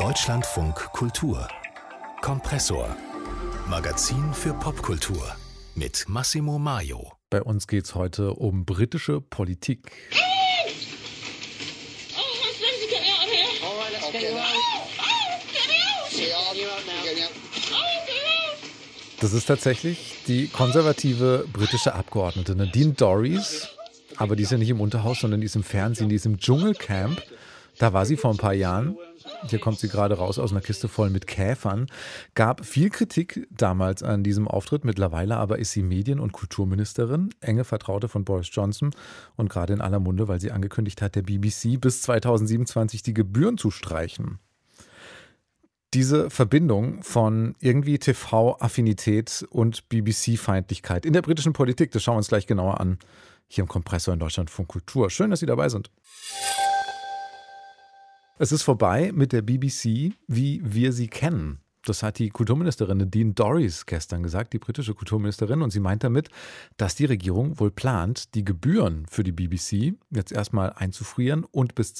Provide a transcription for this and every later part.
Deutschlandfunk Kultur Kompressor. Magazin für Popkultur mit Massimo Maio. Bei uns geht es heute um britische Politik. Das ist tatsächlich die konservative britische Abgeordnete Nadine Dorries. Aber die ist ja nicht im Unterhaus, sondern die ist im Fernsehen, die ist im Dschungelcamp. Da war sie vor ein paar Jahren. Hier kommt sie gerade raus aus einer Kiste voll mit Käfern. Gab viel Kritik damals an diesem Auftritt. Mittlerweile aber ist sie Medien- und Kulturministerin, enge Vertraute von Boris Johnson und gerade in aller Munde, weil sie angekündigt hat, der BBC bis 2027 die Gebühren zu streichen. Diese Verbindung von irgendwie TV-Affinität und BBC-Feindlichkeit in der britischen Politik, das schauen wir uns gleich genauer an. Hier im Kompressor in Deutschlandfunk Kultur. Schön, dass Sie dabei sind. Es ist vorbei mit der BBC, wie wir sie kennen. Das hat die Kulturministerin Nadine Dorries gestern gesagt, die britische Kulturministerin. Und sie meint damit, dass die Regierung wohl plant, die Gebühren für die BBC jetzt erstmal einzufrieren und bis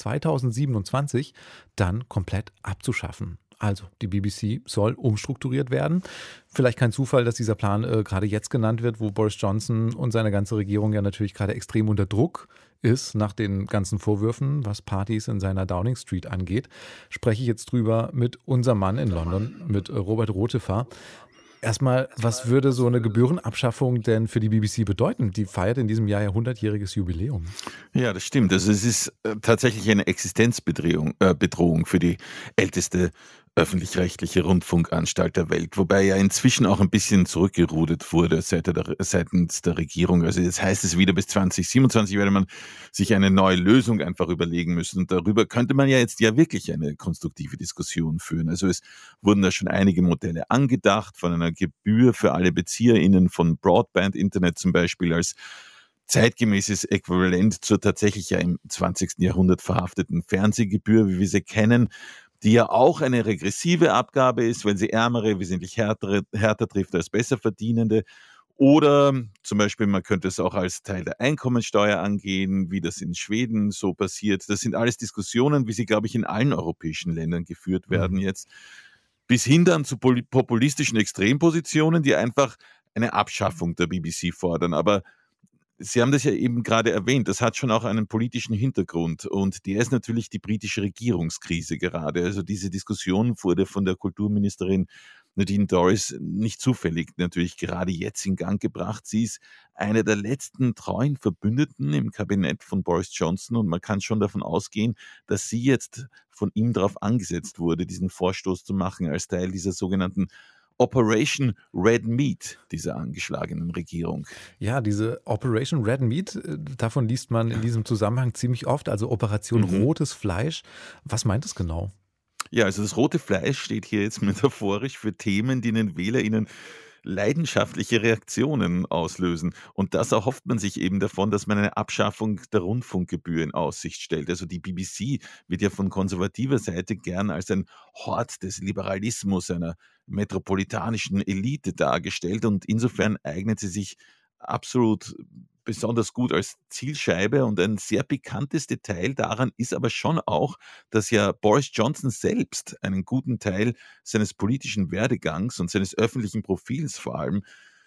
2027 dann komplett abzuschaffen. Also die BBC soll umstrukturiert werden. Vielleicht kein Zufall, dass dieser Plan gerade jetzt genannt wird, wo Boris Johnson und seine ganze Regierung ja natürlich gerade extrem unter Druck ist nach den ganzen Vorwürfen, was Partys in seiner Downing Street angeht. Spreche ich jetzt drüber mit unserem Mann in London, mit Robert Rotefer. Erstmal, was würde so eine Gebührenabschaffung denn für die BBC bedeuten? Die feiert in diesem Jahr ja 100-jähriges Jubiläum. Ja, das stimmt. Also es ist tatsächlich eine Existenzbedrohung für die älteste öffentlich-rechtliche Rundfunkanstalt der Welt, wobei ja inzwischen auch ein bisschen zurückgerudert wurde seitens der Regierung. Also jetzt heißt es wieder, bis 2027 werde man sich eine neue Lösung einfach überlegen müssen. Und darüber könnte man ja jetzt ja wirklich eine konstruktive Diskussion führen. Also es wurden da schon einige Modelle angedacht, von einer Gebühr für alle BezieherInnen von Broadband-Internet zum Beispiel als zeitgemäßes Äquivalent zur tatsächlich ja im 20. Jahrhundert verhafteten Fernsehgebühr, wie wir sie kennen, die ja auch eine regressive Abgabe ist, weil sie Ärmere wesentlich härter trifft als Besserverdienende. Oder zum Beispiel, man könnte es auch als Teil der Einkommensteuer angehen, wie das in Schweden so passiert. Das sind alles Diskussionen, wie sie, glaube ich, in allen europäischen Ländern geführt werden jetzt. Bis hin dann zu populistischen Extrempositionen, die einfach eine Abschaffung der BBC fordern. Aber Sie haben das ja eben gerade erwähnt, das hat schon auch einen politischen Hintergrund und der ist natürlich die britische Regierungskrise gerade. Also diese Diskussion wurde von der Kulturministerin Nadine Dorries nicht zufällig natürlich gerade jetzt in Gang gebracht. Sie ist eine der letzten treuen Verbündeten im Kabinett von Boris Johnson und man kann schon davon ausgehen, dass sie jetzt von ihm darauf angesetzt wurde, diesen Vorstoß zu machen als Teil dieser sogenannten Operation Red Meat dieser angeschlagenen Regierung. Ja, diese Operation Red Meat, davon liest man in diesem Zusammenhang ziemlich oft, also Operation Rotes Fleisch. Was meint es genau? Ja, also das rote Fleisch steht hier jetzt metaphorisch für Themen, die den WählerInnen leidenschaftliche Reaktionen auslösen. Und das erhofft man sich eben davon, dass man eine Abschaffung der Rundfunkgebühr in Aussicht stellt. Also die BBC wird ja von konservativer Seite gern als ein Hort des Liberalismus, einer metropolitanischen Elite dargestellt. Und insofern eignet sie sich absolut besonders gut als Zielscheibe. Und ein sehr pikantes Detail daran ist aber schon auch, dass ja Boris Johnson selbst einen guten Teil seines politischen Werdegangs und seines öffentlichen Profils, vor allem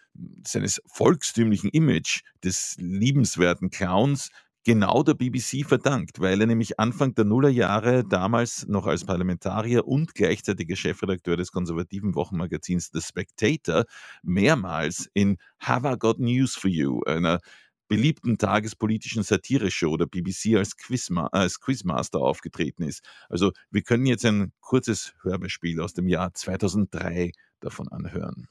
seines volkstümlichen Image des liebenswerten Clowns, genau der BBC verdankt, weil er nämlich Anfang der Nullerjahre damals noch als Parlamentarier und gleichzeitiger Chefredakteur des konservativen Wochenmagazins The Spectator mehrmals in Have I Got News for You, einer beliebten tagespolitischen Satireshow der BBC als Quizmaster aufgetreten ist. Also wir können jetzt ein kurzes Hörspiel aus dem Jahr 2003 davon anhören.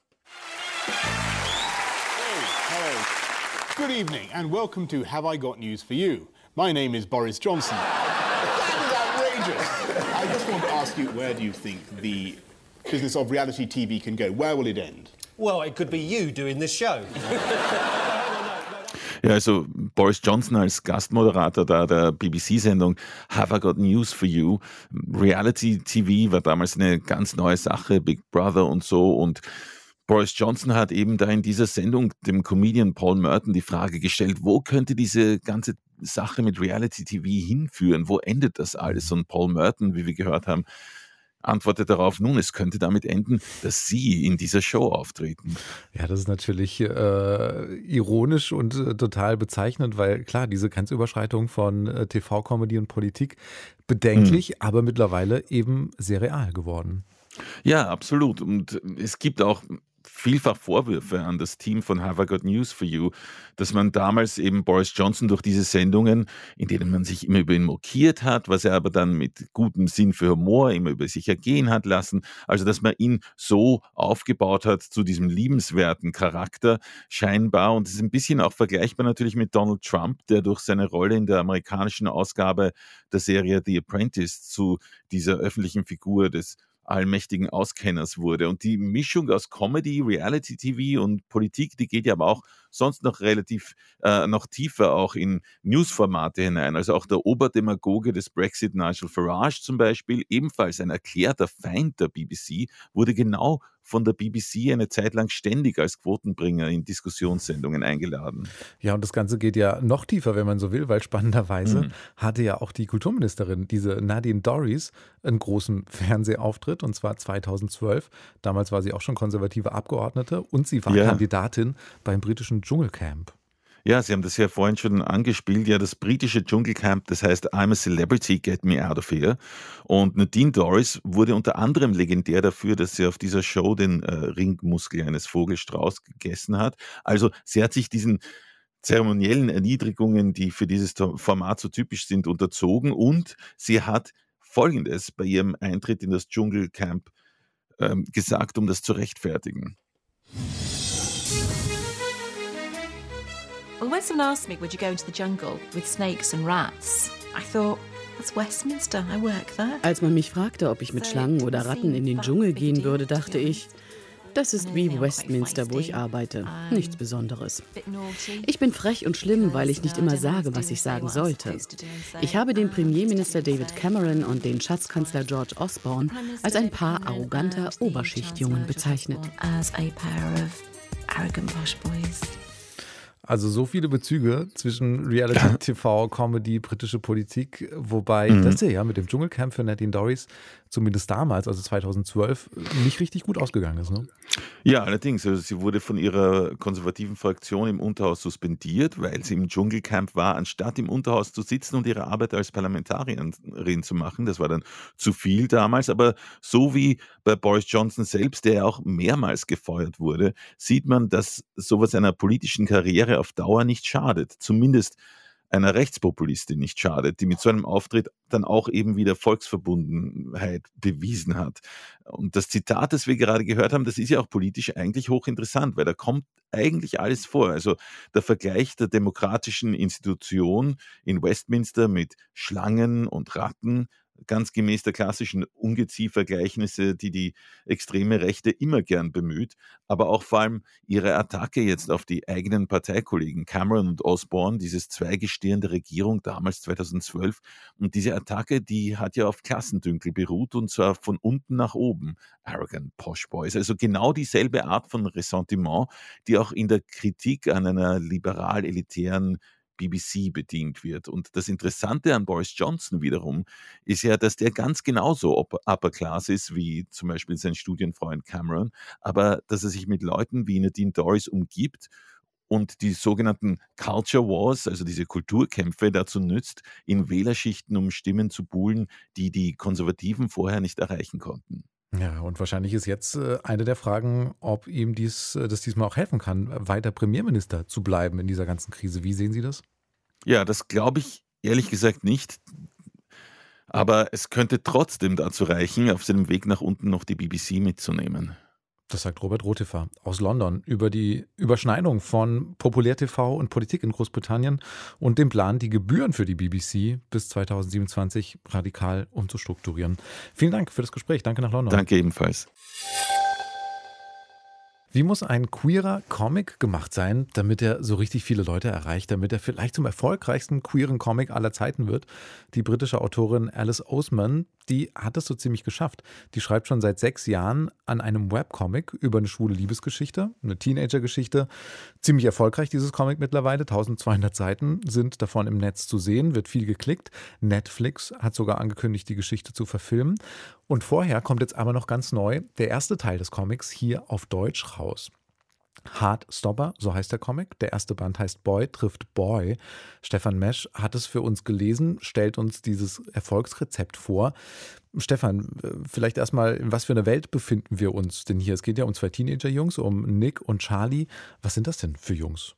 Good evening and welcome to Have I Got News for You. My name is Boris Johnson. That is outrageous. I just want to ask you, where do you think the business of reality TV can go? Where will it end? Well, it could be you doing this show. Ja, also Boris Johnson als Gastmoderator der BBC-Sendung Have I Got News for You. Reality TV war damals eine ganz neue Sache, Big Brother und so, und Boris Johnson hat eben da in dieser Sendung dem Comedian Paul Merton die Frage gestellt, wo könnte diese ganze Sache mit Reality TV hinführen? Wo endet das alles? Und Paul Merton, wie wir gehört haben, antwortet darauf, nun, es könnte damit enden, dass Sie in dieser Show auftreten. Ja, das ist natürlich ironisch und total bezeichnend, weil klar, diese Grenzüberschreitung von TV-Comedy und Politik bedenklich, aber mittlerweile eben sehr real geworden. Ja, absolut. Und es gibt auch vielfach Vorwürfe an das Team von Have I Got News for You, dass man damals eben Boris Johnson durch diese Sendungen, in denen man sich immer über ihn mokiert hat, was er aber dann mit gutem Sinn für Humor immer über sich ergehen hat lassen, also dass man ihn so aufgebaut hat zu diesem liebenswerten Charakter scheinbar, und es ist ein bisschen auch vergleichbar natürlich mit Donald Trump, der durch seine Rolle in der amerikanischen Ausgabe der Serie The Apprentice zu dieser öffentlichen Figur des allmächtigen Auskenners wurde. Und die Mischung aus Comedy, Reality-TV und Politik, die geht ja aber auch sonst noch relativ noch tiefer auch in Newsformate hinein. Also auch der Oberdemagoge des Brexit, Nigel Farage zum Beispiel, ebenfalls ein erklärter Feind der BBC, wurde genau von der BBC eine Zeit lang ständig als Quotenbringer in Diskussionssendungen eingeladen. Ja, und das Ganze geht ja noch tiefer, wenn man so will, weil spannenderweise hatte ja auch die Kulturministerin, diese Nadine Dorries, einen großen Fernsehauftritt, und zwar 2012. Damals war sie auch schon konservative Abgeordnete und sie war Kandidatin beim britischen Dschungelcamp. Ja, Sie haben das ja vorhin schon angespielt. Ja, das britische Dschungelcamp, das heißt I'm a Celebrity, Get Me Out of Here. Und Nadine Dorries wurde unter anderem legendär dafür, dass sie auf dieser Show den Ringmuskel eines Vogelstrauß gegessen hat. Also sie hat sich diesen zeremoniellen Erniedrigungen, die für dieses Format so typisch sind, unterzogen, und sie hat Folgendes bei ihrem Eintritt in das Dschungelcamp gesagt, um das zu rechtfertigen. Well, when someone asked me, would you go into the jungle with snakes and rats, I thought, that's Westminster, I work there. Als man mich fragte, ob ich mit Schlangen oder Ratten in den Dschungel gehen würde, dachte ich, das ist wie Westminster, wo ich arbeite. Nichts Besonderes. Ich bin frech und schlimm, weil ich nicht immer sage, was ich sagen sollte. Ich habe den Premierminister David Cameron und den Schatzkanzler George Osborne als ein Paar arroganter Oberschichtjungen bezeichnet. Also so viele Bezüge zwischen Reality-TV, Comedy, britische Politik, wobei das ja mit dem Dschungelcamp für Nadine Dorries zumindest damals, also 2012, nicht richtig gut ausgegangen ist, ne? Ja, allerdings. Also sie wurde von ihrer konservativen Fraktion im Unterhaus suspendiert, weil sie im Dschungelcamp war, anstatt im Unterhaus zu sitzen und ihre Arbeit als Parlamentarierin zu machen. Das war dann zu viel damals. Aber so wie bei Boris Johnson selbst, der ja auch mehrmals gefeuert wurde, sieht man, dass sowas einer politischen Karriere auf Dauer nicht schadet. Zumindest einer Rechtspopulistin nicht schadet, die mit so einem Auftritt dann auch eben wieder Volksverbundenheit bewiesen hat. Und das Zitat, das wir gerade gehört haben, das ist ja auch politisch eigentlich hochinteressant, weil da kommt eigentlich alles vor. Also der Vergleich der demokratischen Institution in Westminster mit Schlangen und Ratten, ganz gemäß der klassischen Ungeziefer-Gleichnisse, die die extreme Rechte immer gern bemüht, aber auch vor allem ihre Attacke jetzt auf die eigenen Parteikollegen Cameron und Osborne, dieses Zweigestirn der Regierung damals 2012. Und diese Attacke, die hat ja auf Klassendünkel beruht, und zwar von unten nach oben. Arrogant Posh Boys. Also genau dieselbe Art von Ressentiment, die auch in der Kritik an einer liberal-elitären BBC bedient wird. Und das Interessante an Boris Johnson wiederum ist ja, dass der ganz genauso Upper Class ist wie zum Beispiel sein Studienfreund Cameron, aber dass er sich mit Leuten wie Nadine Dorries umgibt und die sogenannten Culture Wars, also diese Kulturkämpfe, dazu nützt, in Wählerschichten um Stimmen zu buhlen, die die Konservativen vorher nicht erreichen konnten. Ja, und wahrscheinlich ist jetzt eine der Fragen, ob ihm das diesmal auch helfen kann, weiter Premierminister zu bleiben in dieser ganzen Krise. Wie sehen Sie das? Ja, das glaube ich ehrlich gesagt nicht. Aber es könnte trotzdem dazu reichen, auf seinem Weg nach unten noch die BBC mitzunehmen. Das sagt Robert Rotefer aus London über die Überschneidung von Populär-TV und Politik in Großbritannien und dem Plan, die Gebühren für die BBC bis 2027 radikal umzustrukturieren. Vielen Dank für das Gespräch. Danke nach London. Danke ebenfalls. Wie muss ein queerer Comic gemacht sein, damit er so richtig viele Leute erreicht, damit er vielleicht zum erfolgreichsten queeren Comic aller Zeiten wird? Die britische Autorin Alice Oseman, die hat es so ziemlich geschafft. Die schreibt schon seit 6 Jahren an einem Webcomic über eine schwule Liebesgeschichte, eine Teenagergeschichte. Ziemlich erfolgreich, dieses Comic mittlerweile. 1200 Seiten sind davon im Netz zu sehen, wird viel geklickt. Netflix hat sogar angekündigt, die Geschichte zu verfilmen. Und vorher kommt jetzt aber noch ganz neu der erste Teil des Comics hier auf Deutsch raus. Heartstopper, so heißt der Comic. Der erste Band heißt Boy trifft Boy. Stefan Mesch hat es für uns gelesen, stellt uns dieses Erfolgsrezept vor. Stefan, vielleicht erstmal, in was für einer Welt befinden wir uns denn hier? Es geht ja um 2 Teenager-Jungs, um Nick und Charlie. Was sind das denn für Jungs?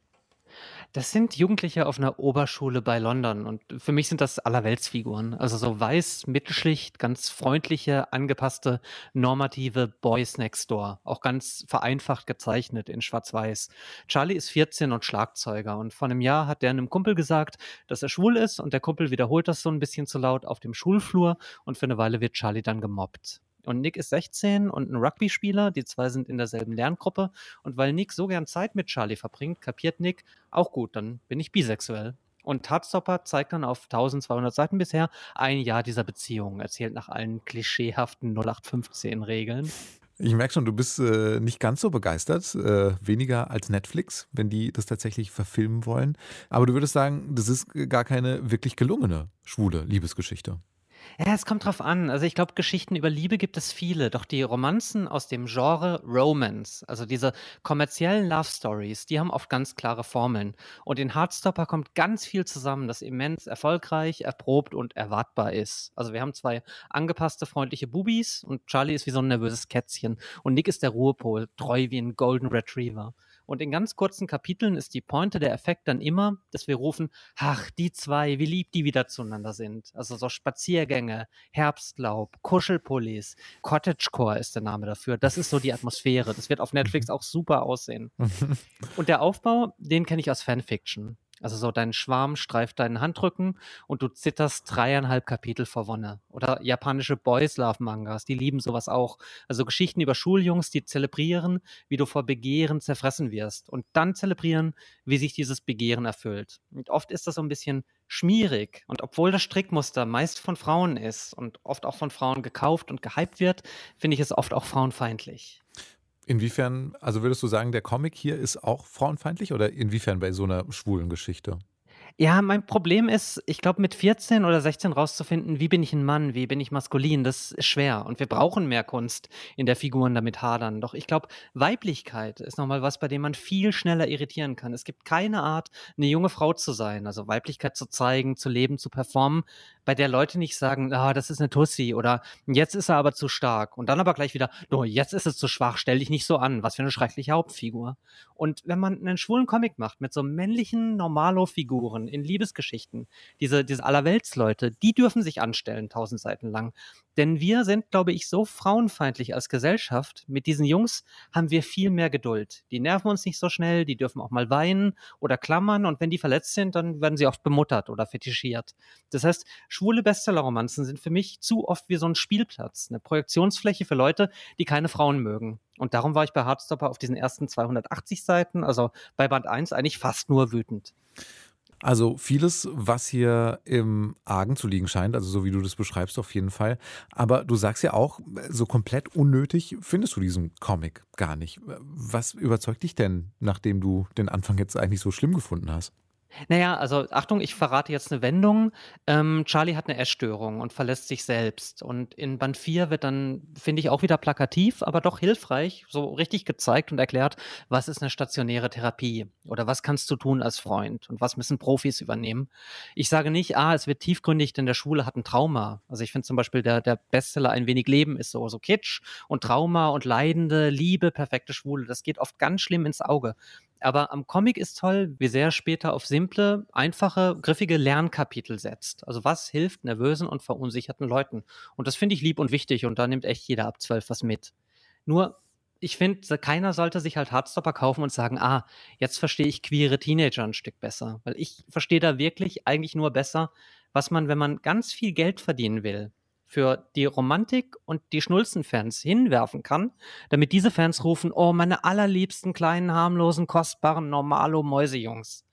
Das sind Jugendliche auf einer Oberschule bei London und für mich sind das Allerweltsfiguren. Also so weiß, mittelschlicht, ganz freundliche, angepasste, normative Boys Next Door. Auch ganz vereinfacht gezeichnet in Schwarz-Weiß. Charlie ist 14 und Schlagzeuger und vor einem Jahr hat der einem Kumpel gesagt, dass er schwul ist und der Kumpel wiederholt das so ein bisschen zu laut auf dem Schulflur und für eine Weile wird Charlie dann gemobbt. Und Nick ist 16 und ein Rugby-Spieler. Die zwei sind in derselben Lerngruppe. Und weil Nick so gern Zeit mit Charlie verbringt, kapiert Nick, auch gut, dann bin ich bisexuell. Und Heartstopper zeigt dann auf 1200 Seiten bisher ein Jahr dieser Beziehung, erzählt nach allen klischeehaften 0815-Regeln. Ich merke schon, du bist nicht ganz so begeistert, weniger als Netflix, wenn die das tatsächlich verfilmen wollen. Aber du würdest sagen, das ist gar keine wirklich gelungene schwule Liebesgeschichte. Ja, es kommt drauf an. Also ich glaube, Geschichten über Liebe gibt es viele, doch die Romanzen aus dem Genre Romance, also diese kommerziellen Love Stories, die haben oft ganz klare Formeln. Und in Heartstopper kommt ganz viel zusammen, das immens erfolgreich, erprobt und erwartbar ist. Also wir haben 2 angepasste, freundliche Bubis und Charlie ist wie so ein nervöses Kätzchen und Nick ist der Ruhepol, treu wie ein Golden Retriever. Und in ganz kurzen Kapiteln ist die Pointe, der Effekt dann immer, dass wir rufen, ach, die 2, wie lieb die wieder zueinander sind. Also so Spaziergänge, Herbstlaub, Kuschelpullis, Cottagecore ist der Name dafür. Das ist so die Atmosphäre. Das wird auf Netflix auch super aussehen. Und der Aufbau, den kenne ich aus Fanfiction. Also so dein Schwarm streift deinen Handrücken und du zitterst 3,5 Kapitel vor Wonne. Oder japanische Boys-Love-Mangas, die lieben sowas auch. Also Geschichten über Schuljungs, die zelebrieren, wie du vor Begehren zerfressen wirst. Und dann zelebrieren, wie sich dieses Begehren erfüllt. Und oft ist das so ein bisschen schmierig. Und obwohl das Strickmuster meist von Frauen ist und oft auch von Frauen gekauft und gehypt wird, finde ich es oft auch frauenfeindlich. Inwiefern, also würdest du sagen, der Comic hier ist auch frauenfeindlich oder inwiefern bei so einer schwulen Geschichte? Ja, mein Problem ist, ich glaube, mit 14 oder 16 rauszufinden, wie bin ich ein Mann, wie bin ich maskulin, das ist schwer. Und wir brauchen mehr Kunst, in der Figuren damit hadern. Doch ich glaube, Weiblichkeit ist nochmal was, bei dem man viel schneller irritieren kann. Es gibt keine Art, eine junge Frau zu sein, also Weiblichkeit zu zeigen, zu leben, zu performen, bei der Leute nicht sagen, ah, das ist eine Tussi oder jetzt ist er aber zu stark. Und dann aber gleich wieder, no, jetzt ist es zu schwach, stell dich nicht so an, was für eine schreckliche Hauptfigur. Und wenn man einen schwulen Comic macht mit so männlichen Normalo-Figuren in Liebesgeschichten, diese Allerweltsleute, die dürfen sich anstellen, 1000 Seiten lang. Denn wir sind, glaube ich, so frauenfeindlich als Gesellschaft. Mit diesen Jungs haben wir viel mehr Geduld. Die nerven uns nicht so schnell, die dürfen auch mal weinen oder klammern und wenn die verletzt sind, dann werden sie oft bemuttert oder fetischiert. Das heißt, schwule Bestseller-Romanzen sind für mich zu oft wie so ein Spielplatz, eine Projektionsfläche für Leute, die keine Frauen mögen. Und darum war ich bei Heartstopper auf diesen ersten 280 Seiten, also bei Band 1, eigentlich fast nur wütend. Also vieles, was hier im Argen zu liegen scheint, also so wie du das beschreibst auf jeden Fall. Aber du sagst ja auch, so komplett unnötig findest du diesen Comic gar nicht. Was überzeugt dich denn, nachdem du den Anfang jetzt eigentlich so schlimm gefunden hast? Naja, also Achtung, ich verrate jetzt eine Wendung. Charlie hat eine Essstörung und verlässt sich selbst. Und in Band 4 wird dann, finde ich, auch wieder plakativ, aber doch hilfreich, so richtig gezeigt und erklärt, was ist eine stationäre Therapie oder was kannst du tun als Freund und was müssen Profis übernehmen. Ich sage nicht, es wird tiefgründig, denn der Schwule hat ein Trauma. Also ich finde zum Beispiel der Bestseller Ein wenig Leben ist so Kitsch und Trauma und Leidende, Liebe, perfekte Schwule. Das geht oft ganz schlimm ins Auge. Aber am Comic ist toll, wie sehr er später auf simple, einfache, griffige Lernkapitel setzt. Also was hilft nervösen und verunsicherten Leuten? Und das finde ich lieb und wichtig und da nimmt echt jeder ab 12 was mit. Nur, ich finde, keiner sollte sich halt Heartstopper kaufen und sagen, jetzt verstehe ich queere Teenager ein Stück besser. Weil ich verstehe da wirklich eigentlich nur besser, was man, wenn man ganz viel Geld verdienen will, für die Romantik und die Schnulzenfans hinwerfen kann, damit diese Fans rufen, oh, meine allerliebsten kleinen, harmlosen, kostbaren Normalo-Mäusejungs.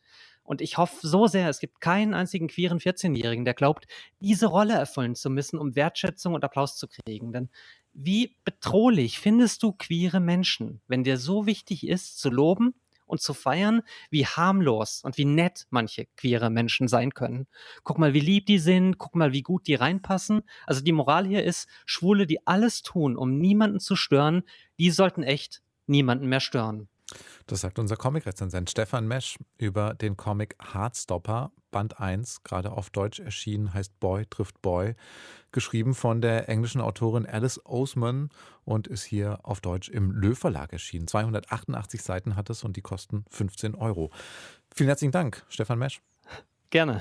Und ich hoffe so sehr, es gibt keinen einzigen queeren 14-Jährigen, der glaubt, diese Rolle erfüllen zu müssen, um Wertschätzung und Applaus zu kriegen. Denn wie bedrohlich findest du queere Menschen, wenn dir so wichtig ist, zu loben und zu feiern, wie harmlos und wie nett manche queere Menschen sein können. Guck mal, wie lieb die sind, guck mal, wie gut die reinpassen. Also die Moral hier ist, Schwule, die alles tun, um niemanden zu stören, die sollten echt niemanden mehr stören. Das sagt unser Comic-Rezensent Stefan Mesch über den Comic Heartstopper, Band 1, gerade auf Deutsch erschienen, heißt Boy trifft Boy, geschrieben von der englischen Autorin Alice Oseman und ist hier auf Deutsch im Löw-Verlag erschienen. 288 Seiten hat es und die kosten 15 Euro. Vielen herzlichen Dank, Stefan Mesch. Gerne.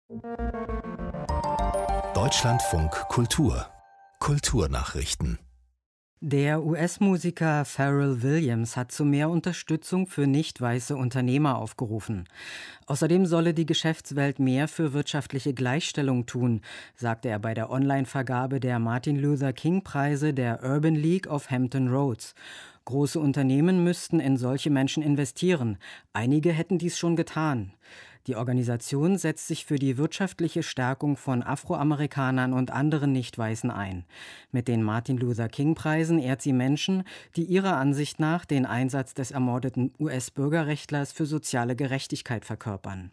Deutschlandfunk Kultur. Kulturnachrichten. Der US-Musiker Pharrell Williams hat zu mehr Unterstützung für nicht weiße Unternehmer aufgerufen. Außerdem solle die Geschäftswelt mehr für wirtschaftliche Gleichstellung tun, sagte er bei der Online-Vergabe der Martin Luther King-Preise der Urban League of Hampton Roads. Große Unternehmen müssten in solche Menschen investieren. Einige hätten dies schon getan. Die Organisation setzt sich für die wirtschaftliche Stärkung von Afroamerikanern und anderen Nicht-Weißen ein. Mit den Martin Luther King-Preisen ehrt sie Menschen, die ihrer Ansicht nach den Einsatz des ermordeten US-Bürgerrechtlers für soziale Gerechtigkeit verkörpern.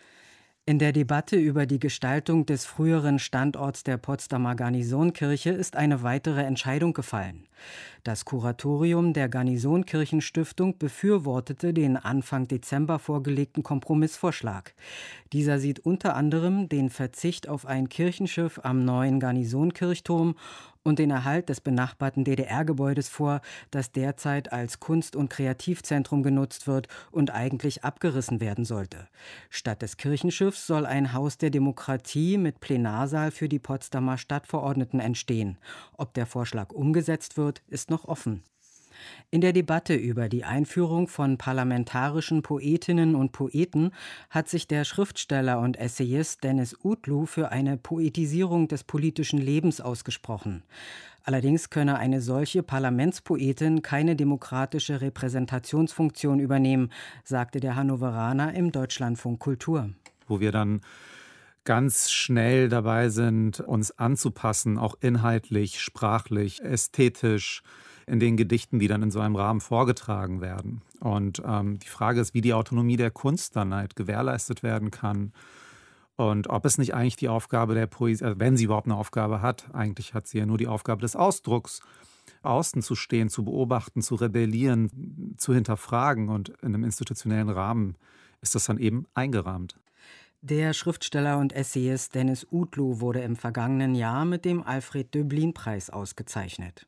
In der Debatte über die Gestaltung des früheren Standorts der Potsdamer Garnisonkirche ist eine weitere Entscheidung gefallen. Das Kuratorium der Garnisonkirchenstiftung befürwortete den Anfang Dezember vorgelegten Kompromissvorschlag. Dieser sieht unter anderem den Verzicht auf ein Kirchenschiff am neuen Garnisonkirchturm und den Erhalt des benachbarten DDR-Gebäudes vor, das derzeit als Kunst- und Kreativzentrum genutzt wird und eigentlich abgerissen werden sollte. Statt des Kirchenschiffs soll ein Haus der Demokratie mit Plenarsaal für die Potsdamer Stadtverordneten entstehen. Ob der Vorschlag umgesetzt wird, ist noch offen. In der Debatte über die Einführung von parlamentarischen Poetinnen und Poeten hat sich der Schriftsteller und Essayist Dennis Utlu für eine Poetisierung des politischen Lebens ausgesprochen. Allerdings könne eine solche Parlamentspoetin keine demokratische Repräsentationsfunktion übernehmen, sagte der Hannoveraner im Deutschlandfunk Kultur. Wo wir dann ganz schnell dabei sind, uns anzupassen, auch inhaltlich, sprachlich, ästhetisch, in den Gedichten, die dann in so einem Rahmen vorgetragen werden. Und die Frage ist, wie die Autonomie der Kunst dann halt gewährleistet werden kann und ob es nicht eigentlich die Aufgabe der Poesie, also wenn sie überhaupt eine Aufgabe hat, eigentlich hat sie ja nur die Aufgabe des Ausdrucks, außen zu stehen, zu beobachten, zu rebellieren, zu hinterfragen, und in einem institutionellen Rahmen ist das dann eben eingerahmt. Der Schriftsteller und Essayist Dennis Utlu wurde im vergangenen Jahr mit dem Alfred-Döblin-Preis ausgezeichnet.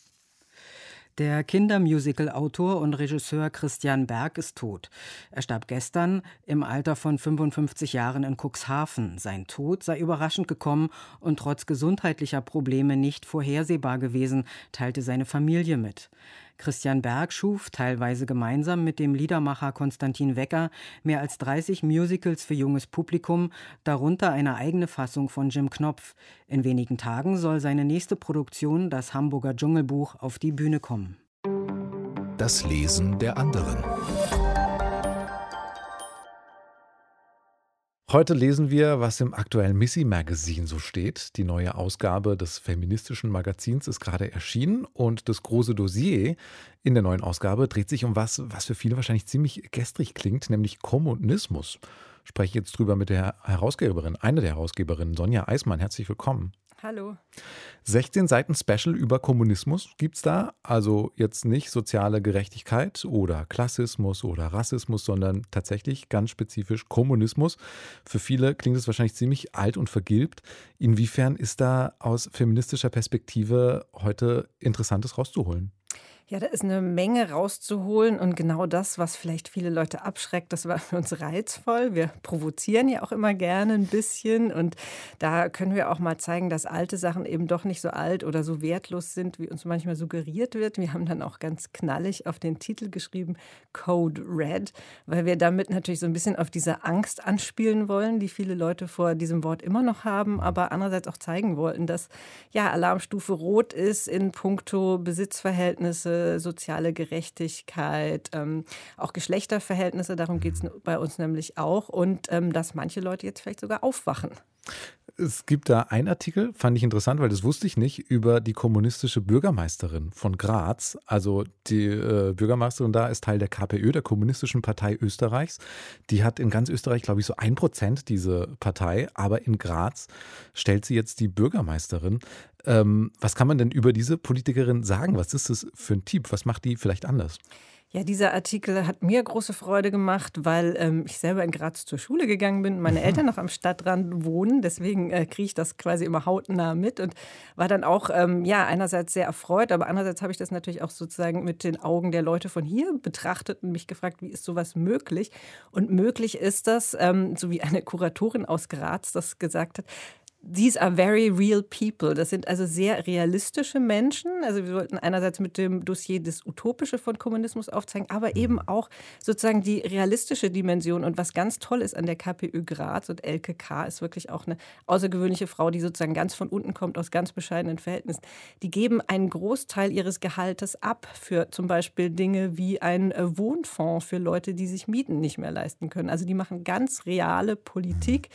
Der Kindermusical-Autor und Regisseur Christian Berg ist tot. Er starb gestern im Alter von 55 Jahren in Cuxhaven. Sein Tod sei überraschend gekommen und trotz gesundheitlicher Probleme nicht vorhersehbar gewesen, teilte seine Familie mit. Christian Berg schuf, teilweise gemeinsam mit dem Liedermacher Konstantin Wecker, mehr als 30 Musicals für junges Publikum, darunter eine eigene Fassung von Jim Knopf. In wenigen Tagen soll seine nächste Produktion, das Hamburger Dschungelbuch, auf die Bühne kommen. Das Lesen der anderen. Heute lesen wir, was im aktuellen Missy Magazine so steht. Die neue Ausgabe des feministischen Magazins ist gerade erschienen und das große Dossier in der neuen Ausgabe dreht sich um was für viele wahrscheinlich ziemlich gestrig klingt, nämlich Kommunismus. Spreche ich jetzt drüber mit der Herausgeberin, einer der Herausgeberinnen, Sonja Eismann. Herzlich willkommen. Hallo. 16 Seiten Special über Kommunismus gibt's da. Also jetzt nicht soziale Gerechtigkeit oder Klassismus oder Rassismus, sondern tatsächlich ganz spezifisch Kommunismus. Für viele klingt es wahrscheinlich ziemlich alt und vergilbt. Inwiefern ist da aus feministischer Perspektive heute Interessantes rauszuholen? Ja, da ist eine Menge rauszuholen und genau das, was vielleicht viele Leute abschreckt, das war für uns reizvoll. Wir provozieren ja auch immer gerne ein bisschen und da können wir auch mal zeigen, dass alte Sachen eben doch nicht so alt oder so wertlos sind, wie uns manchmal suggeriert wird. Wir haben dann auch ganz knallig auf den Titel geschrieben, Code Red, weil wir damit natürlich so ein bisschen auf diese Angst anspielen wollen, die viele Leute vor diesem Wort immer noch haben, aber andererseits auch zeigen wollten, dass ja Alarmstufe Rot ist in puncto Besitzverhältnisse, Klasse, soziale Gerechtigkeit, auch Geschlechterverhältnisse, darum geht es bei uns nämlich auch. Und dass manche Leute jetzt vielleicht sogar aufwachen. Es gibt da einen Artikel, fand ich interessant, weil das wusste ich nicht, über die kommunistische Bürgermeisterin von Graz. Also die Bürgermeisterin da ist Teil der KPÖ, der Kommunistischen Partei Österreichs. Die hat in ganz Österreich, glaube ich, so 1%, diese Partei. Aber in Graz stellt sie jetzt die Bürgermeisterin. Was kann man denn über diese Politikerin sagen? Was ist das für ein Typ? Was macht die vielleicht anders? Ja, dieser Artikel hat mir große Freude gemacht, weil ich selber in Graz zur Schule gegangen bin, meine Eltern noch am Stadtrand wohnen, deswegen kriege ich das quasi immer hautnah mit und war dann auch einerseits sehr erfreut, aber andererseits habe ich das natürlich auch sozusagen mit den Augen der Leute von hier betrachtet und mich gefragt, wie ist sowas möglich? Und möglich ist das, so wie eine Kuratorin aus Graz das gesagt hat, These are very real people. Das sind also sehr realistische Menschen. Also wir wollten einerseits mit dem Dossier das Utopische von Kommunismus aufzeigen, aber eben auch sozusagen die realistische Dimension. Und was ganz toll ist an der KPÖ Graz, und Elke K. ist wirklich auch eine außergewöhnliche Frau, die sozusagen ganz von unten kommt, aus ganz bescheidenen Verhältnissen. Die geben einen Großteil ihres Gehaltes ab für zum Beispiel Dinge wie ein Wohnfonds für Leute, die sich Mieten nicht mehr leisten können. Also die machen ganz reale Politik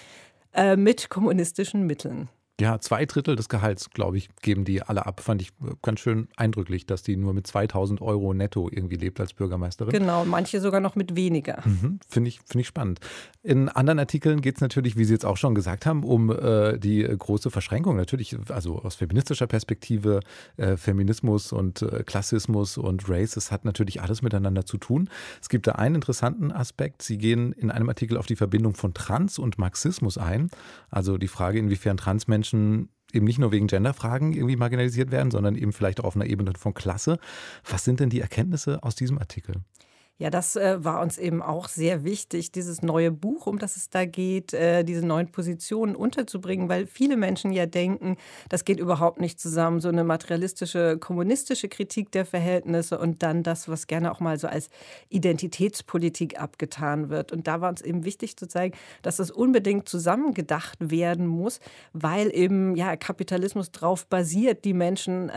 mit kommunistischen Mitteln. Ja, 2/3 des Gehalts, glaube ich, geben die alle ab. Fand ich ganz schön eindrücklich, dass die nur mit 2.000 € netto irgendwie lebt als Bürgermeisterin. Genau, manche sogar noch mit weniger. Finde ich spannend. In anderen Artikeln geht es natürlich, wie Sie jetzt auch schon gesagt haben, um die große Verschränkung. Natürlich, also aus feministischer Perspektive, Feminismus und Klassismus und Race, das hat natürlich alles miteinander zu tun. Es gibt da einen interessanten Aspekt. Sie gehen in einem Artikel auf die Verbindung von Trans und Marxismus ein. Also die Frage, inwiefern Transmenschen eben nicht nur wegen Genderfragen irgendwie marginalisiert werden, sondern eben vielleicht auch auf einer Ebene von Klasse. Was sind denn die Erkenntnisse aus diesem Artikel? Ja, das war uns eben auch sehr wichtig, dieses neue Buch, um das es da geht, diese neuen Positionen unterzubringen, weil viele Menschen ja denken, das geht überhaupt nicht zusammen, so eine materialistische, kommunistische Kritik der Verhältnisse und dann das, was gerne auch mal so als Identitätspolitik abgetan wird. Und da war uns eben wichtig zu zeigen, dass das unbedingt zusammengedacht werden muss, weil eben Kapitalismus darauf basiert, die Menschen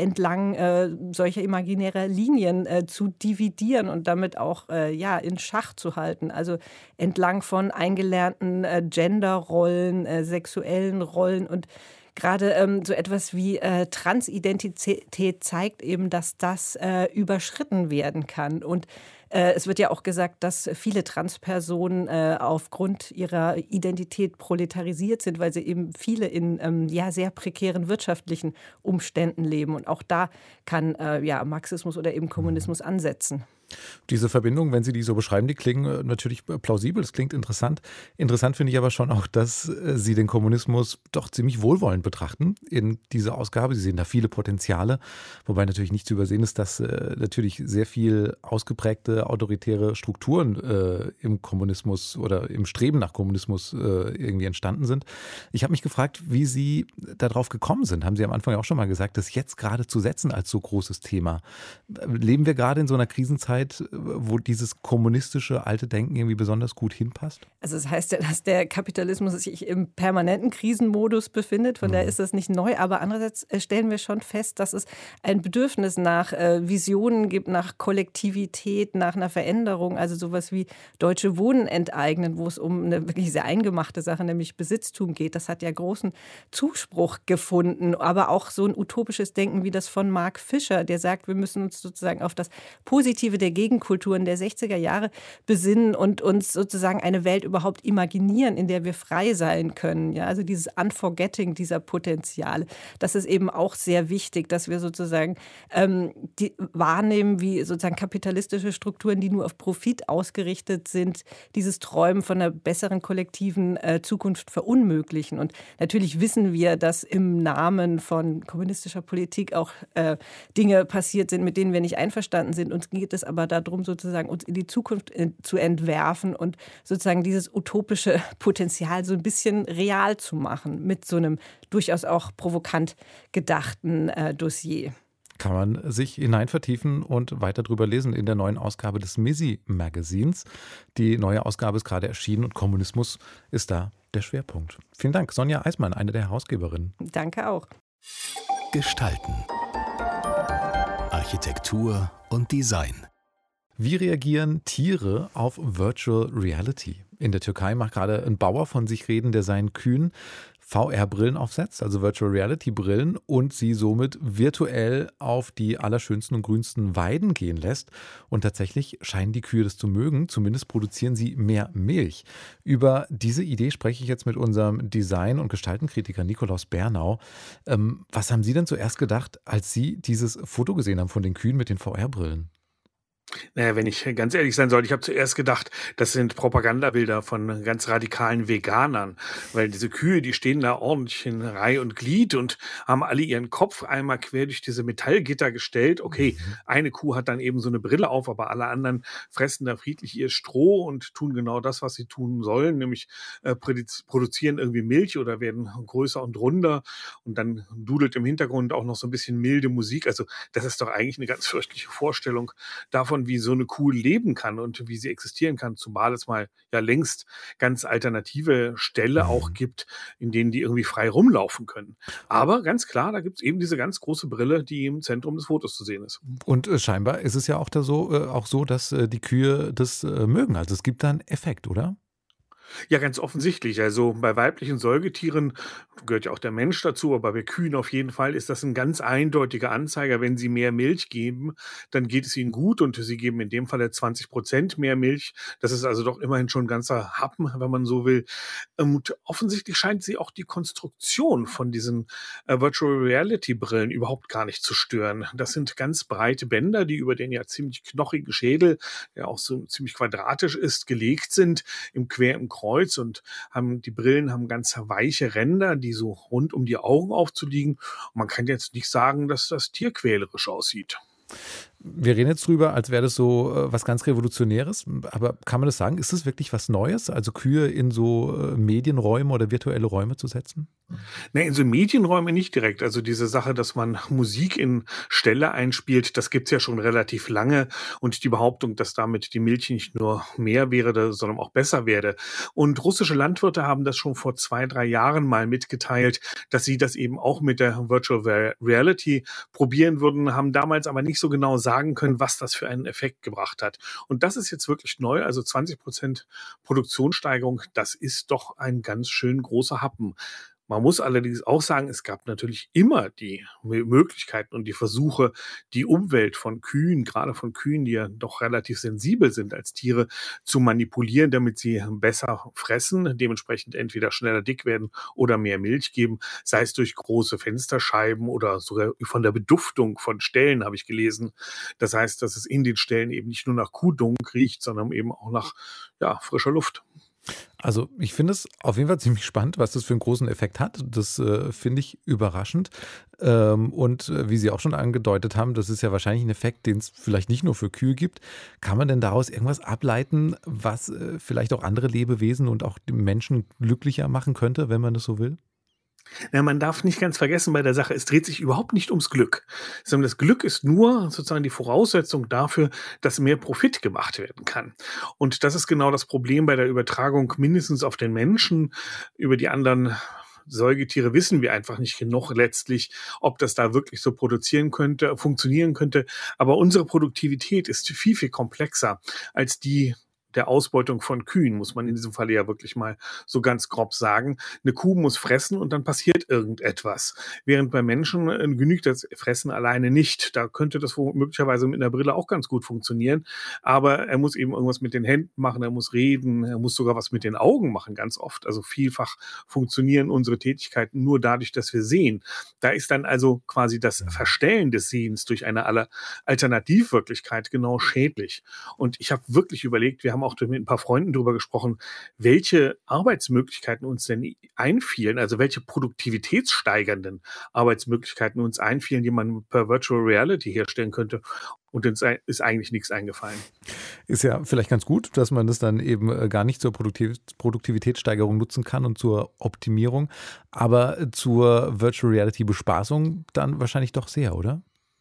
entlang solcher imaginärer Linien zu dividieren und damit auch in Schach zu halten. Also entlang von eingelernten Genderrollen, sexuellen Rollen und gerade so etwas wie Transidentität zeigt eben, dass das überschritten werden kann. Und es wird ja auch gesagt, dass viele Transpersonen aufgrund ihrer Identität proletarisiert sind, weil sie eben viele in sehr prekären wirtschaftlichen Umständen leben. Und auch da kann Marxismus oder eben Kommunismus ansetzen. Diese Verbindung, wenn Sie die so beschreiben, die klingen natürlich plausibel, das klingt interessant. Interessant finde ich aber schon auch, dass Sie den Kommunismus doch ziemlich wohlwollend betrachten in dieser Ausgabe. Sie sehen da viele Potenziale, wobei natürlich nicht zu übersehen ist, dass natürlich sehr viel ausgeprägte autoritäre Strukturen im Kommunismus oder im Streben nach Kommunismus irgendwie entstanden sind. Ich habe mich gefragt, wie Sie darauf gekommen sind. Haben Sie am Anfang auch schon mal gesagt, das jetzt gerade zu setzen als so großes Thema. Leben wir gerade in so einer Krisenzeit, wo dieses kommunistische alte Denken irgendwie besonders gut hinpasst? Also das heißt ja, dass der Kapitalismus sich im permanenten Krisenmodus befindet. Von daher ist das nicht neu. Aber andererseits stellen wir schon fest, dass es ein Bedürfnis nach Visionen gibt, nach Kollektivität, nach einer Veränderung. Also sowas wie Deutsche Wohnen enteignen, wo es um eine wirklich sehr eingemachte Sache, nämlich Besitztum geht. Das hat ja großen Zuspruch gefunden. Aber auch so ein utopisches Denken wie das von Mark Fisher, der sagt, wir müssen uns sozusagen auf das Positive der Gegenkulturen der 60er Jahre besinnen und uns sozusagen eine Welt überhaupt imaginieren, in der wir frei sein können. Ja, also dieses Unforgetting dieser Potenziale, das ist eben auch sehr wichtig, dass wir sozusagen die wahrnehmen, wie sozusagen kapitalistische Strukturen, die nur auf Profit ausgerichtet sind, dieses Träumen von einer besseren kollektiven Zukunft verunmöglichen. Und natürlich wissen wir, dass im Namen von kommunistischer Politik auch Dinge passiert sind, mit denen wir nicht einverstanden sind. Uns geht es aber darum, sozusagen uns in die Zukunft zu entwerfen und sozusagen dieses utopische Potenzial so ein bisschen real zu machen mit so einem durchaus auch provokant gedachten Dossier. Kann man sich hineinvertiefen und weiter drüber lesen in der neuen Ausgabe des Mizzi Magazins. Die neue Ausgabe ist gerade erschienen und Kommunismus ist da der Schwerpunkt. Vielen Dank, Sonja Eismann, eine der Herausgeberinnen. Danke auch. Gestalten. Architektur und Design. Wie reagieren Tiere auf Virtual Reality? In der Türkei macht gerade ein Bauer von sich reden, der seinen Kühen VR-Brillen aufsetzt, also Virtual Reality-Brillen, und sie somit virtuell auf die allerschönsten und grünsten Weiden gehen lässt. Und tatsächlich scheinen die Kühe das zu mögen, zumindest produzieren sie mehr Milch. Über diese Idee spreche ich jetzt mit unserem Design- und Gestaltenkritiker Nikolaus Bernau. Was haben Sie denn zuerst gedacht, als Sie dieses Foto gesehen haben von den Kühen mit den VR-Brillen? Naja, wenn ich ganz ehrlich sein soll, ich habe zuerst gedacht, das sind Propagandabilder von ganz radikalen Veganern, weil diese Kühe, die stehen da ordentlich in Reihe und Glied und haben alle ihren Kopf einmal quer durch diese Metallgitter gestellt. Okay, eine Kuh hat dann eben so eine Brille auf, aber alle anderen fressen da friedlich ihr Stroh und tun genau das, was sie tun sollen, nämlich produzieren irgendwie Milch oder werden größer und runder, und dann dudelt im Hintergrund auch noch so ein bisschen milde Musik. Also das ist doch eigentlich eine ganz fürchterliche Vorstellung davon, wie so eine Kuh leben kann und wie sie existieren kann, zumal es mal ja längst ganz alternative Ställe auch gibt, in denen die irgendwie frei rumlaufen können. Aber ganz klar, da gibt es eben diese ganz große Brille, die im Zentrum des Fotos zu sehen ist. Und scheinbar ist es ja auch so, dass die Kühe das mögen. Also es gibt da einen Effekt, oder? Ja, ganz offensichtlich. Also bei weiblichen Säugetieren gehört ja auch der Mensch dazu, aber bei Kühen auf jeden Fall ist das ein ganz eindeutiger Anzeiger. Wenn sie mehr Milch geben, dann geht es ihnen gut, und sie geben in dem Falle 20% mehr Milch. Das ist also doch immerhin schon ein ganzer Happen, wenn man so will. Und offensichtlich scheint sie auch die Konstruktion von diesen Virtual Reality Brillen überhaupt gar nicht zu stören. Das sind ganz breite Bänder, die über den ja ziemlich knochigen Schädel, der auch so ziemlich quadratisch ist, gelegt sind, im Kreuz, und die Brillen haben ganz weiche Ränder, die so rund um die Augen aufzuliegen. Und man kann jetzt nicht sagen, dass das tierquälerisch aussieht. Wir reden jetzt drüber, als wäre das so was ganz Revolutionäres. Aber kann man das sagen? Ist das wirklich was Neues? Also Kühe in so Medienräume oder virtuelle Räume zu setzen? Ne, in so Medienräume nicht direkt. Also diese Sache, dass man Musik in Ställe einspielt, das gibt's ja schon relativ lange. Und die Behauptung, dass damit die Milch nicht nur mehr wäre, sondern auch besser werde. Und russische Landwirte haben das schon vor 2-3 Jahren mal mitgeteilt, dass sie das eben auch mit der Virtual Reality probieren würden, haben damals aber nicht so genau sagen können, was das für einen Effekt gebracht hat. Und das ist jetzt wirklich neu, also 20% Produktionssteigerung, das ist doch ein ganz schön großer Happen. Man muss allerdings auch sagen, es gab natürlich immer die Möglichkeiten und die Versuche, die Umwelt von Kühen, gerade von Kühen, die ja doch relativ sensibel sind als Tiere, zu manipulieren, damit sie besser fressen, dementsprechend entweder schneller dick werden oder mehr Milch geben, sei es durch große Fensterscheiben oder sogar von der Beduftung von Ställen, habe ich gelesen. Das heißt, dass es in den Ställen eben nicht nur nach Kuhdunk riecht, sondern eben auch nach frischer Luft. Also ich finde es auf jeden Fall ziemlich spannend, was das für einen großen Effekt hat. Das finde ich überraschend. Und wie Sie auch schon angedeutet haben, das ist ja wahrscheinlich ein Effekt, den es vielleicht nicht nur für Kühe gibt. Kann man denn daraus irgendwas ableiten, was vielleicht auch andere Lebewesen und auch die Menschen glücklicher machen könnte, wenn man das so will? Ja, man darf nicht ganz vergessen bei der Sache, es dreht sich überhaupt nicht ums Glück, sondern das Glück ist nur sozusagen die Voraussetzung dafür, dass mehr Profit gemacht werden kann. Und das ist genau das Problem bei der Übertragung mindestens auf den Menschen. Über die anderen Säugetiere wissen wir einfach nicht genug letztlich, ob das da wirklich so funktionieren könnte. Aber unsere Produktivität ist viel, viel komplexer als die der Ausbeutung von Kühen, muss man in diesem Fall ja wirklich mal so ganz grob sagen. Eine Kuh muss fressen und dann passiert irgendetwas. Während bei Menschen genügt das Fressen alleine nicht. Da könnte das möglicherweise mit einer Brille auch ganz gut funktionieren. Aber er muss eben irgendwas mit den Händen machen, er muss reden, er muss sogar was mit den Augen machen, ganz oft. Also vielfach funktionieren unsere Tätigkeiten nur dadurch, dass wir sehen. Da ist dann also quasi das Verstellen des Sehens durch eine Alternativwirklichkeit genau schädlich. Und ich habe wirklich überlegt, wir haben auch mit ein paar Freunden darüber gesprochen, welche Arbeitsmöglichkeiten uns denn einfielen, also welche produktivitätssteigernden Arbeitsmöglichkeiten uns einfielen, die man per Virtual Reality herstellen könnte. Und uns ist eigentlich nichts eingefallen. Ist ja vielleicht ganz gut, dass man das dann eben gar nicht zur Produktivitätssteigerung nutzen kann und zur Optimierung, aber zur Virtual Reality Bespaßung dann wahrscheinlich doch sehr, oder?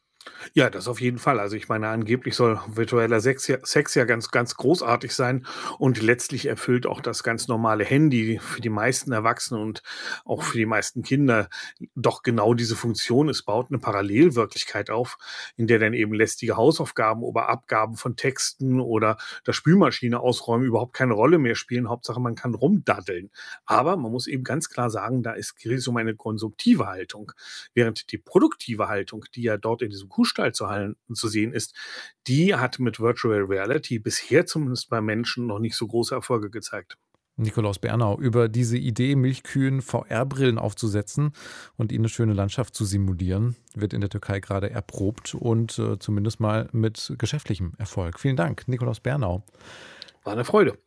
Ja, das auf jeden Fall. Also ich meine, angeblich soll virtueller Sex ja ganz, ganz großartig sein und letztlich erfüllt auch das ganz normale Handy für die meisten Erwachsenen und auch für die meisten Kinder doch genau diese Funktion. Es baut eine Parallelwirklichkeit auf, in der dann eben lästige Hausaufgaben oder Abgaben von Texten oder der Spülmaschine ausräumen überhaupt keine Rolle mehr spielen. Hauptsache, man kann rumdaddeln. Aber man muss eben ganz klar sagen, geht es um eine konsumtive Haltung, während die produktive Haltung, die ja dort in diesem Kuhstall zu sehen ist, die hat mit Virtual Reality bisher zumindest bei Menschen noch nicht so große Erfolge gezeigt. Nikolaus Bernau über diese Idee, Milchkühen VR-Brillen aufzusetzen und ihnen eine schöne Landschaft zu simulieren, wird in der Türkei gerade erprobt und zumindest mal mit geschäftlichem Erfolg. Vielen Dank, Nikolaus Bernau. War eine Freude.